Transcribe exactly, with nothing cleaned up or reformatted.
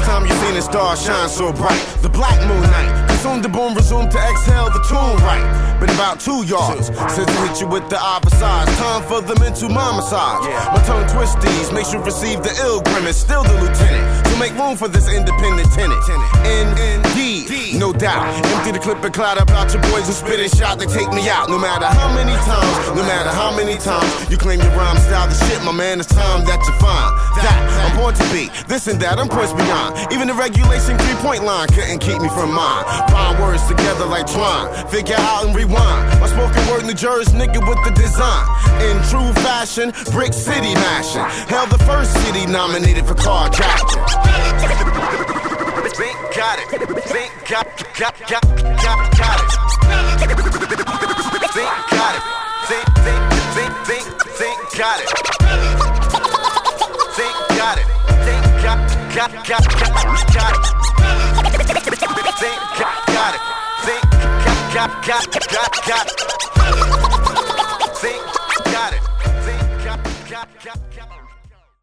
time you seen a star shine so bright? The black moon night. Consume the boom, resume to exhale the tune right. Been about two yards since I hit you with the opposite. Time for the mental my massage. My tongue twisties makes you receive the ill grimace. Still the lieutenant, so make room for this independent tenant. Indeed, no doubt. Empty the clip and cloud about your boys who spit and shout. They take me out. No matter how many times, no matter how many times you claim your rhyme style, the shit, my man. It's time that you find that I'm born to be this and that. I'm points beyond. Even the regulation three-point line couldn't keep me from mine. Bind words together like twine. Figure out and rewind. My spoken word New Jersey nigga with the design. In true fashion, Brick City mashing. Hell, the first city nominated for carjacking. Think got it. Think got got got got got it. Think got it. Think think think think think got it. Think got it. Think got got got got got it. Think got got it. Think got got got got got it.